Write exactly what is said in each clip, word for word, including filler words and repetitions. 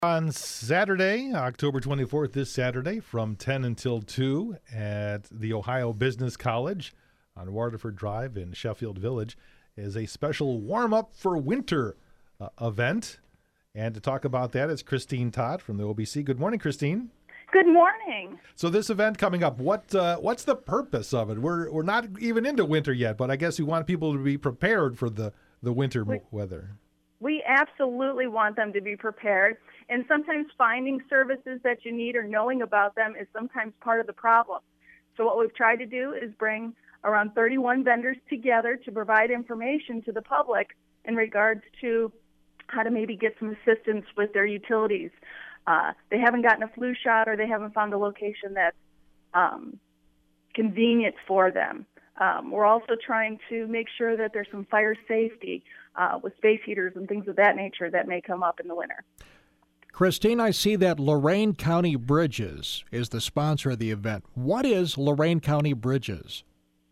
On Saturday, October twenty-fourth, this Saturday, from ten until two at the Ohio Business College on Waterford Drive in Sheffield Village is a special warm-up for winter uh, event. And to talk about that is Christine Todd from the O B C. Good morning, Christine. Good morning. So this event coming up, what uh, what's the purpose of it? We're we're not even into winter yet, but I guess we want people to be prepared for the, the winter we, weather. We absolutely want them to be prepared. And sometimes finding services that you need or knowing about them is sometimes part of the problem. So what we've tried to do is bring around thirty-one vendors together to provide information to the public in regards to how to maybe get some assistance with their utilities. Uh, they haven't gotten a flu shot or they haven't found a location that's um, convenient for them. Um, we're also trying to make sure that there's some fire safety uh, with space heaters and things of that nature that may come up in the winter. Christine, I see that Lorain County Bridges is the sponsor of the event. What is Lorain County Bridges?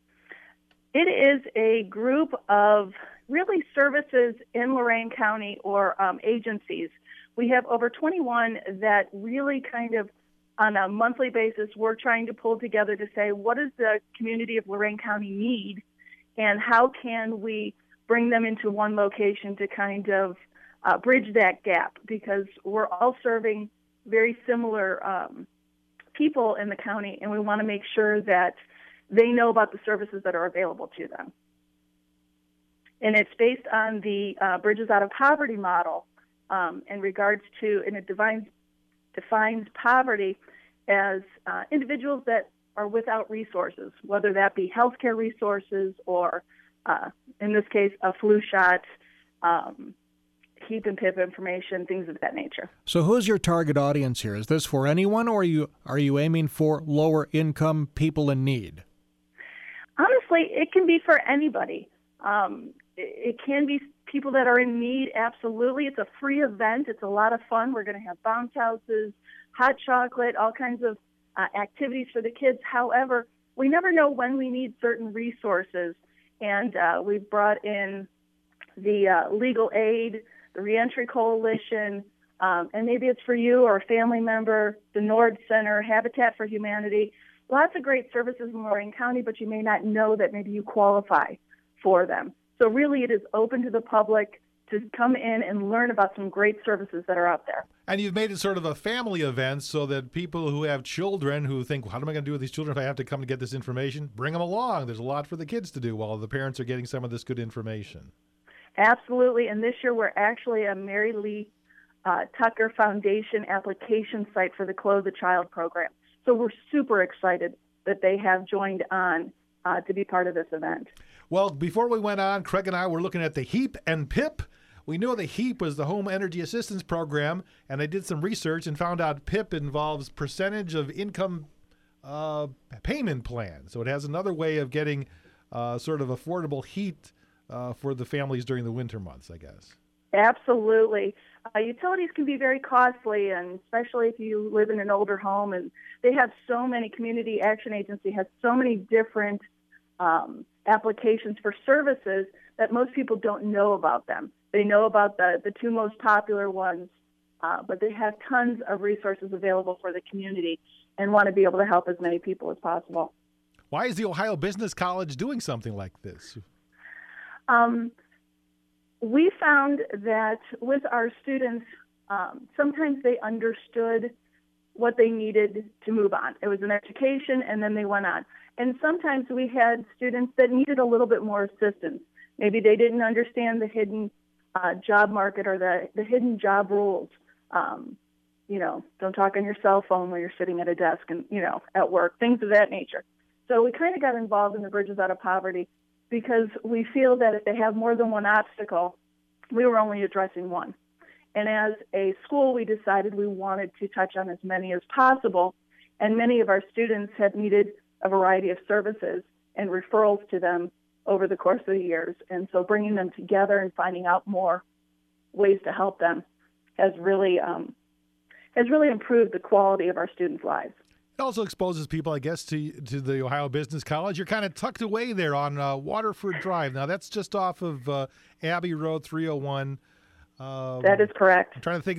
It is a group of really services in Lorain County or um, agencies. We have over twenty-one that really kind of on a monthly basis we're trying to pull together to say what does the community of Lorain County need and how can we bring them into one location to kind of Uh, bridge that gap, because we're all serving very similar um, people in the county, and we want to make sure that they know about the services that are available to them. And it's based on the uh, Bridges Out of Poverty model um, in regards to, and it defines, defines poverty as uh, individuals that are without resources, whether that be healthcare resources or, uh, in this case, a flu shot, um, H E A P and P I P information, things of that nature. So who's your target audience here? Is this for anyone, or are you are you aiming for lower income people in need? Honestly, it can be for anybody. Um, it, it can be people that are in need, absolutely. It's a free event. It's a lot of fun. We're going to have bounce houses, hot chocolate, all kinds of uh, activities for the kids. However, we never know when we need certain resources, and uh, we've brought in the uh, legal aid, the Reentry Coalition, um, and maybe it's for you or a family member, the Nord Center, Habitat for Humanity. Lots of great services in Lorain County, but you may not know that maybe you qualify for them. So really it is open to the public to come in and learn about some great services that are out there. And you've made it sort of a family event so that people who have children who think, well, how am I going to do with these children if I have to come to get this information? Bring them along. There's a lot for the kids to do while the parents are getting some of this good information. Absolutely, and this year we're actually a Mary Lee uh, Tucker Foundation application site for the Clothe the Child program. So we're super excited that they have joined on uh, to be part of this event. Well, before we went on, Craig and I were looking at the H E A P and P I P. We knew the H E A P was the Home Energy Assistance Program, and I did some research and found out P I P involves percentage of income uh, payment plan. So it has another way of getting uh, sort of affordable heat Uh, for the families during the winter months, I guess. Absolutely. Uh, utilities can be very costly, and especially if you live in an older home, and they have so many, Community Action Agency has so many different um, applications for services that most people don't know about them. They know about the, the two most popular ones, uh, but they have tons of resources available for the community and want to be able to help as many people as possible. Why is the Ohio Business College doing something like this? Um, we found that with our students, um, sometimes they understood what they needed to move on. It was an education, and then they went on. And sometimes we had students that needed a little bit more assistance. Maybe they didn't understand the hidden uh, job market or the, the hidden job rules. Um, you know, don't talk on your cell phone when you're sitting at a desk and, you know, at work, things of that nature. So we kind of got involved in the Bridges Out of Poverty because we feel that if they have more than one obstacle, we were only addressing one. And as a school, we decided we wanted to touch on as many as possible, and many of our students have needed a variety of services and referrals to them over the course of the years. And so bringing them together and finding out more ways to help them has really um, has really improved the quality of our students' lives. It also exposes people, I guess, to to the Ohio Business College. You're kind of tucked away there on uh, Waterford Drive. Now, that's just off of uh, Abbey Road three oh one. Um, that is correct. I'm trying to think of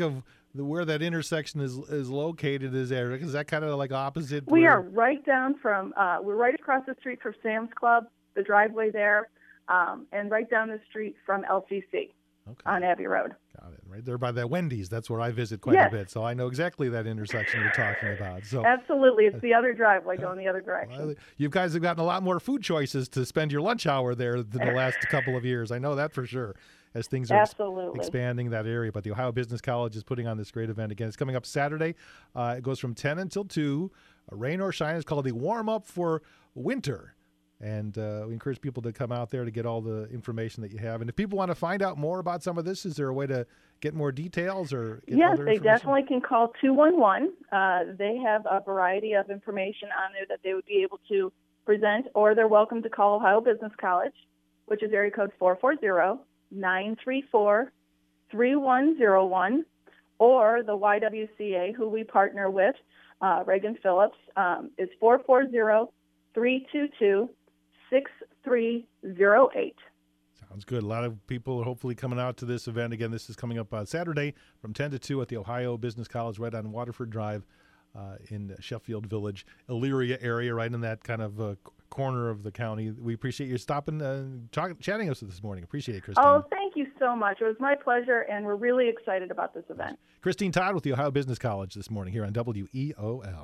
the, where that intersection is is located is there? Is that kind of like opposite? We where... are right down from, uh, we're right across the street from Sam's Club, the driveway there, um, and right down the street from L C C okay. on Abbey Road. Got it. Right there by that Wendy's. That's where I visit quite yes. a bit. So I know exactly that intersection you're talking about. So absolutely. It's the other driveway going the other direction. Well, you guys have gotten a lot more food choices to spend your lunch hour there than the last couple of years. I know that for sure, as things are absolutely. ex- expanding that area. But the Ohio Business College is putting on this great event again. It's coming up Saturday. Uh, it goes from ten until two. Uh, rain or shine. It's called the warm-up for winter. And uh, we encourage people to come out there to get all the information that you have. And if people want to find out more about some of this, is there a way to get more details or get yes, other they information? definitely can call two one one. Uh, they have a variety of information on there that they would be able to present, or they're welcome to call Ohio Business College, which is area code four four zero, nine three four, three one zero one, or the Y W C A, who we partner with, uh, Reagan Phillips, um, is four four zero, three two two, six three zero eight. Sounds good. A lot of people are hopefully coming out to this event. Again, this is coming up on Saturday from ten to two at the Ohio Business College right on Waterford Drive uh, in Sheffield Village, Elyria area, right in that kind of uh, corner of the county. We appreciate you stopping and uh, chatting us this morning. Appreciate it, Christine. Oh, thank you so much. It was my pleasure, and we're really excited about this event. Christine Todd with the Ohio Business College this morning here on W E O L.